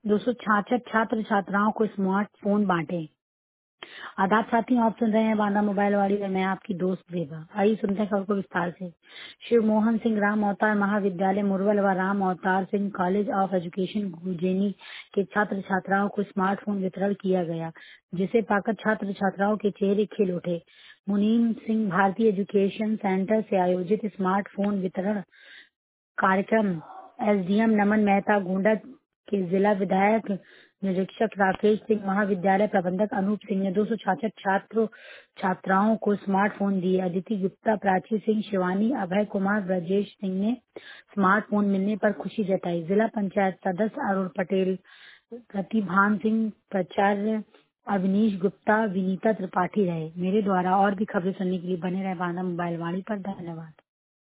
266 छात्र छात्राओं को स्मार्टफोन बांटे। आदाब साथी, आप सुन रहे हैं बांदा मोबाइल वाली में मैं आपकी दोस्त बेबा। आइए सुनते हैं खबर को विस्तार से। शिव मोहन सिंह राम अवतार महाविद्यालय मुरवल व Ram Avtar Singh college of education Gujeni के छात्र छात्राओं को स्मार्टफोन वितरण किया गया, जिसे पाकर छात्र छात्राओं के चेहरे खिल उठे। मुनीम सिंह भारतीय एजुकेशन सेंटर से आयोजित स्मार्टफोन वितरण कार्यक्रम एसडीएम नमन मेहता, गोंडा के जिला विधायक निरीक्षक राकेश सिंह, महाविद्यालय प्रबंधक अनूप सिंह ने 266 छात्रों छात्राओं को स्मार्टफोन दिए। अदिति गुप्ता, प्राची सिंह, शिवानी, अभय कुमार, ब्रजेश सिंह ने स्मार्टफोन मिलने पर खुशी जताई। जिला पंचायत सदस्य अरुण पटेल, प्रतिभान सिंह, प्राचार्य अवनीश गुप्ता, विनीता त्रिपाठी रहे। मेरे द्वारा और भी खबरें सुनने के लिए बने रहे बांदा मोबाइल वाणी पर। धन्यवाद।